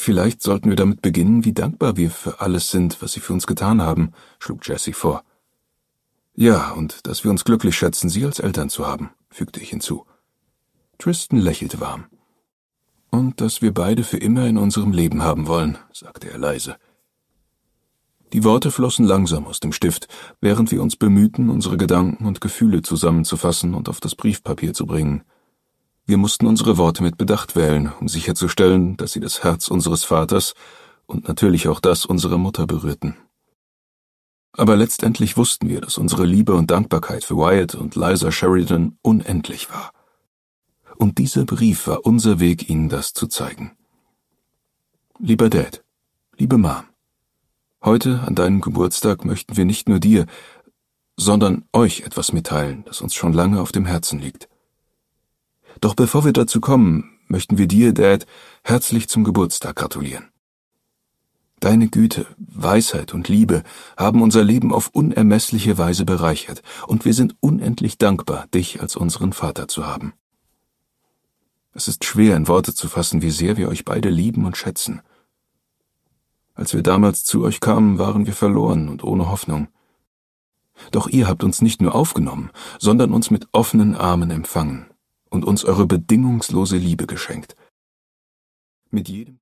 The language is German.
»Vielleicht sollten wir damit beginnen, wie dankbar wir für alles sind, was Sie für uns getan haben«, schlug Jessie vor. »Ja, und dass wir uns glücklich schätzen, Sie als Eltern zu haben«, fügte ich hinzu. Tristan lächelte warm. »Und dass wir beide für immer in unserem Leben haben wollen«, sagte er leise. Die Worte flossen langsam aus dem Stift, während wir uns bemühten, unsere Gedanken und Gefühle zusammenzufassen und auf das Briefpapier zu bringen. Wir mussten unsere Worte mit Bedacht wählen, um sicherzustellen, dass sie das Herz unseres Vaters und natürlich auch das unserer Mutter berührten. Aber letztendlich wussten wir, dass unsere Liebe und Dankbarkeit für Wyatt und Liza Sheridan unendlich war. Und dieser Brief war unser Weg, ihnen das zu zeigen. Lieber Dad, liebe Mom, heute, an deinem Geburtstag, möchten wir nicht nur dir, sondern euch etwas mitteilen, das uns schon lange auf dem Herzen liegt. Doch bevor wir dazu kommen, möchten wir dir, Dad, herzlich zum Geburtstag gratulieren. Deine Güte, Weisheit und Liebe haben unser Leben auf unermessliche Weise bereichert, und wir sind unendlich dankbar, dich als unseren Vater zu haben. Es ist schwer, in Worte zu fassen, wie sehr wir euch beide lieben und schätzen. Als wir damals zu euch kamen, waren wir verloren und ohne Hoffnung. Doch ihr habt uns nicht nur aufgenommen, sondern uns mit offenen Armen empfangen und uns eure bedingungslose Liebe geschenkt. Mit jedem